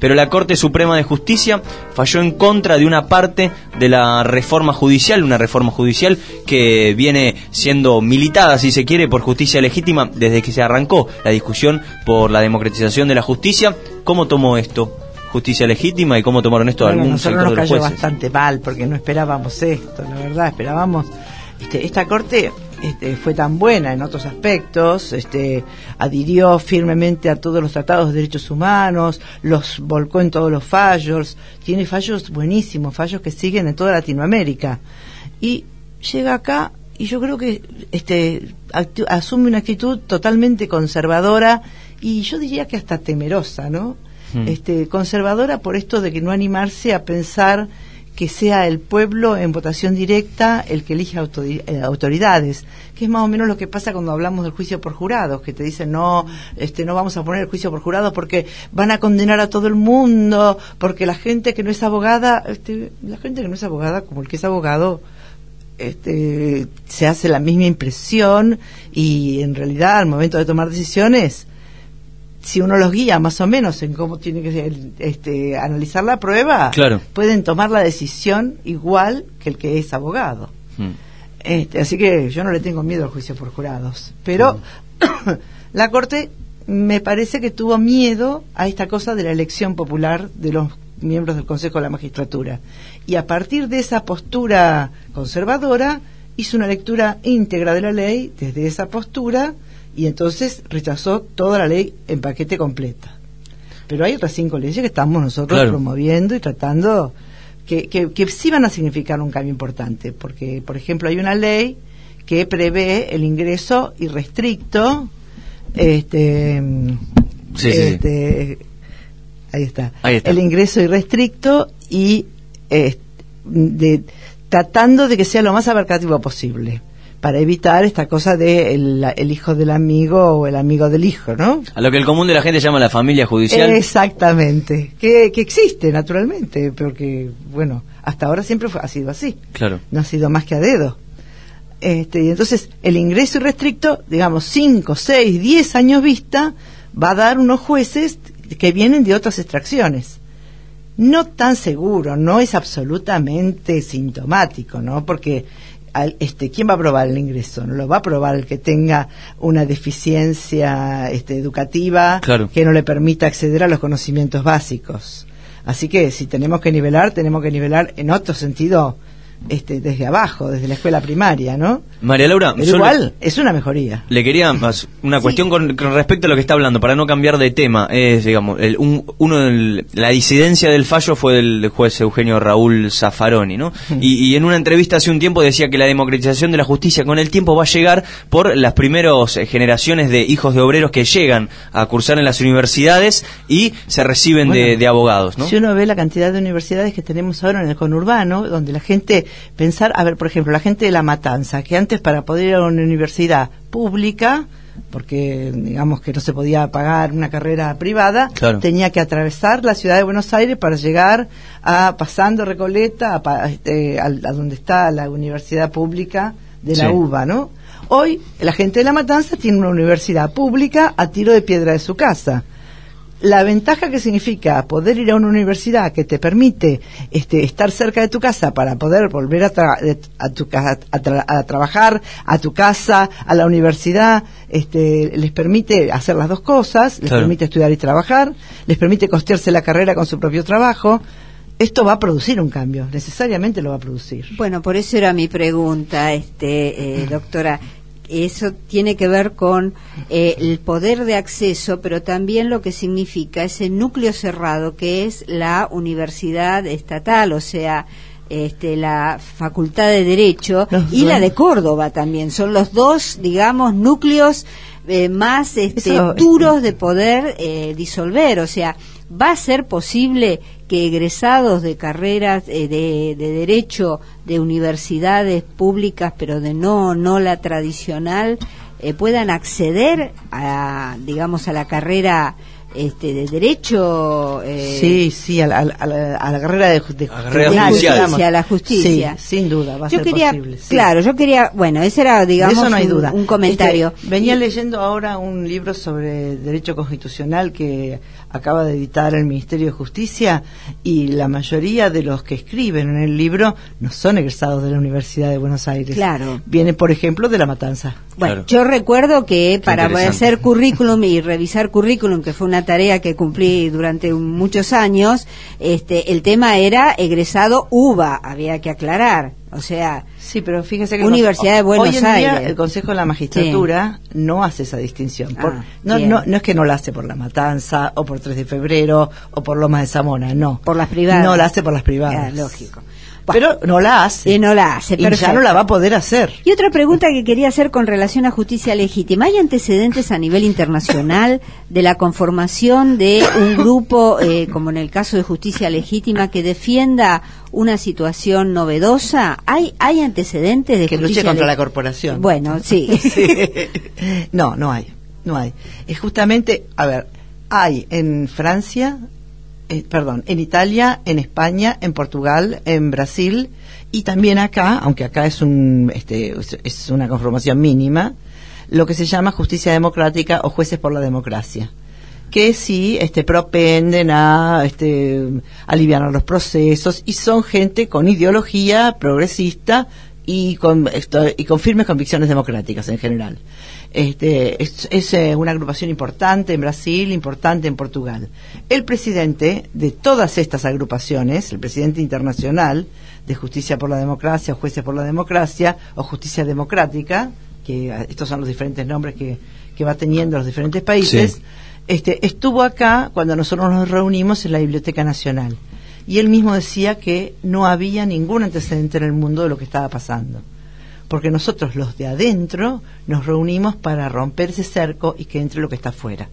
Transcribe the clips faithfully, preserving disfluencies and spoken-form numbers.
pero la Corte Suprema de Justicia falló en contra de una parte de la reforma judicial, una reforma judicial que viene siendo militada, si se quiere, por justicia legítima desde que se arrancó la discusión por la democratización de la justicia. ¿Cómo tomó esto justicia legítima y cómo tomaron esto bueno, algún sector de los jueces? Nosotros nos cayó bastante mal porque no esperábamos esto, la verdad, esperábamos este, esta Corte este, fue tan buena en otros aspectos, este, adhirió firmemente a todos los tratados de derechos humanos, los volcó en todos los fallos, tiene fallos buenísimos, fallos que siguen en toda Latinoamérica, y llega acá y yo creo que este, actu- asume una actitud totalmente conservadora y yo diría que hasta temerosa, ¿no? Hmm. Este, conservadora por esto de que no animarse a pensar que sea el pueblo en votación directa el que elige autori- eh, autoridades, que es más o menos lo que pasa cuando hablamos del juicio por jurados, que te dicen no, este, no vamos a poner el juicio por jurados porque van a condenar a todo el mundo, porque la gente que no es abogada, este, la gente que no es abogada, como el que es abogado, este, se hace la misma impresión y en realidad al momento de tomar decisiones, si uno los guía más o menos en cómo tiene que este, analizar la prueba, claro, pueden tomar la decisión igual que el que es abogado. Hmm. Este, así que yo no le tengo miedo al juicio por jurados. Pero hmm. la Corte me parece que tuvo miedo a esta cosa de la elección popular de los miembros del Consejo de la Magistratura. Y a partir de esa postura conservadora, hizo una lectura íntegra de la ley desde esa postura, y entonces rechazó toda la ley en paquete completa. Pero hay otras cinco leyes que estamos nosotros claro. promoviendo y tratando que, que, que sí van a significar un cambio importante, porque por ejemplo hay una ley que prevé el ingreso irrestricto este, sí, este sí. Ahí está. Ahí está el ingreso irrestricto y eh, de, tratando de que sea lo más abarcativo posible, para evitar esta cosa de el, el hijo del amigo o el amigo del hijo, ¿no? A lo que el común de la gente llama la familia judicial. Exactamente, que, que existe naturalmente, porque, bueno, hasta ahora siempre fue, ha sido así. Claro. No ha sido más que a dedo. Este, y entonces, el ingreso irrestricto, digamos, cinco, seis, diez años vista, va a dar unos jueces que vienen de otras extracciones. No tan seguro, no es absolutamente sintomático, ¿no? Porque Al, este, ¿quién va a aprobar el ingreso? No lo va a aprobar el que tenga una deficiencia este, educativa claro. que no le permita acceder a los conocimientos básicos. Así que si tenemos que nivelar, tenemos que nivelar en otro sentido, este, desde abajo, desde la escuela primaria, ¿no? María Laura, pero igual es una mejoría. Le quería más una sí. cuestión con, con respecto a lo que está hablando, para no cambiar de tema. Es, digamos, el, un, uno del, la disidencia del fallo fue del juez Eugenio Raúl Zaffaroni, ¿no? Uh-huh. Y, y en una entrevista hace un tiempo decía que la democratización de la justicia con el tiempo va a llegar por las primeras generaciones de hijos de obreros que llegan a cursar en las universidades y se reciben bueno, de, de abogados, ¿no? Si uno ve la cantidad de universidades que tenemos ahora en el conurbano, donde la gente pensar, a ver, por ejemplo, la gente de La Matanza, que antes para poder ir a una universidad pública, porque digamos que no se podía pagar una carrera privada, claro. tenía que atravesar la ciudad de Buenos Aires para llegar a pasando Recoleta a, a, este, a, a donde está la universidad pública de la sí. U B A, ¿no? Hoy la gente de La Matanza tiene una universidad pública a tiro de piedra de su casa. La ventaja que significa poder ir a una universidad que te permite este, estar cerca de tu casa para poder volver a, tra- a, tu, a, tra- a trabajar a tu casa, a la universidad, este, les permite hacer las dos cosas, les claro. permite estudiar y trabajar, les permite costearse la carrera con su propio trabajo. Esto va a producir un cambio, necesariamente lo va a producir. Bueno, por eso era mi pregunta, este, eh, doctora. Eso tiene que ver con eh, el poder de acceso, pero también lo que significa ese núcleo cerrado que es la universidad estatal, o sea, este, la Facultad de Derecho no, y no. la de Córdoba también. Son los dos, digamos, núcleos eh, más este, Eso, duros este... de poder eh, disolver. O sea, ¿va a ser posible que egresados de carreras eh, de, de derecho de universidades públicas, pero de no no la tradicional, eh, puedan acceder a, digamos, a la carrera este, de derecho. Eh, sí, sí, a la, a la, a la carrera de, de, a la carrera de judicial. justicia, a la justicia. Sí, sin duda, va a yo ser quería, posible. Sí. Claro, yo quería, bueno, ese era, digamos, de eso no hay un, duda. un comentario. Este, venía leyendo ahora un libro sobre derecho constitucional que acaba de editar el Ministerio de Justicia, y la mayoría de los que escriben en el libro no son egresados de la Universidad de Buenos Aires. Claro. Vienen, por ejemplo, de La Matanza. Bueno, Claro. yo recuerdo que Qué para interesante. hacer currículum y revisar currículum, que fue una tarea que cumplí durante un- muchos años, este, el tema era egresado U B A, había que aclarar. O sea, Sí, pero fíjese que Universidad de Buenos hoy en día Aires. el Consejo de la Magistratura no hace esa distinción. Por- Ah, no, bien. no, no es que no la hace por La Matanza o por tres de febrero o por Lomas de Zamora, no. por las privadas. No la hace por las privadas. Ah, lógico. Pero no la hace. Y no la hace, Y ya perfecto. no la va a poder hacer. Y otra pregunta que quería hacer con relación a justicia legítima. ¿Hay antecedentes a nivel internacional de la conformación de un grupo, eh, como en el caso de justicia legítima, que defienda una situación novedosa? ¿Hay, hay antecedentes de Que luche justicia contra le- la corporación. Bueno, sí. Sí. No, no hay. No hay. Es justamente, a ver, hay en Francia, eh, perdón, en Italia, en España, en Portugal, en Brasil y también acá, aunque acá es un este es- es una conformación mínima, lo que se llama justicia democrática o jueces por la democracia, que sí este propenden a este aliviar los procesos, y son gente con ideología progresista y con esto, y con firmes convicciones democráticas en general. Este es, es eh, una agrupación importante en Brasil, importante en Portugal. El presidente de todas estas agrupaciones, el presidente internacional de Justicia por la Democracia, o Jueces por la Democracia, o Justicia Democrática, que eh, estos son los diferentes nombres que, que va teniendo los diferentes países, Sí. este, estuvo acá cuando nosotros nos reunimos en la Biblioteca Nacional. Y él mismo decía que no había ningún antecedente en el mundo de lo que estaba pasando. Porque nosotros, los de adentro, nos reunimos para romper ese cerco y que entre lo que está afuera.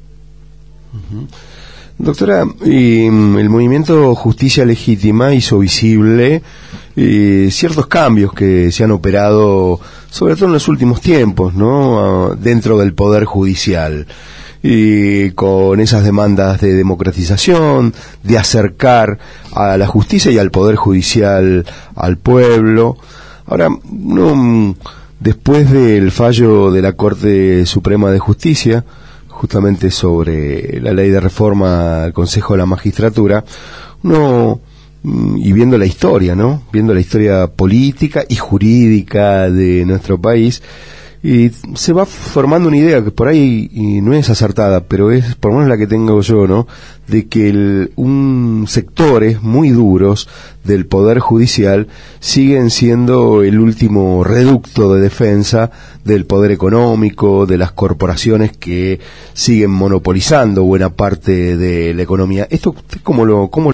Doctora, y, mm, el movimiento Justicia Legítima hizo visible eh, ciertos cambios que se han operado, sobre todo en los últimos tiempos, ¿no? Ah, dentro del Poder Judicial. Y con esas demandas de democratización, de acercar a la justicia y al Poder Judicial al pueblo. Ahora, no, mm, después del fallo de la Corte Suprema de Justicia, justamente sobre la ley de reforma al Consejo de la Magistratura, uno, mm, y viendo la historia, ¿no? Viendo la historia política y jurídica de nuestro país, y se va formando una idea que por ahí y no es acertada, pero es por lo menos la que tengo yo, ¿no? De que el, un sectores muy duros del Poder Judicial siguen siendo el último reducto de defensa del poder económico, de las corporaciones que siguen monopolizando buena parte de la economía. ¿Esto cómo lo, cómo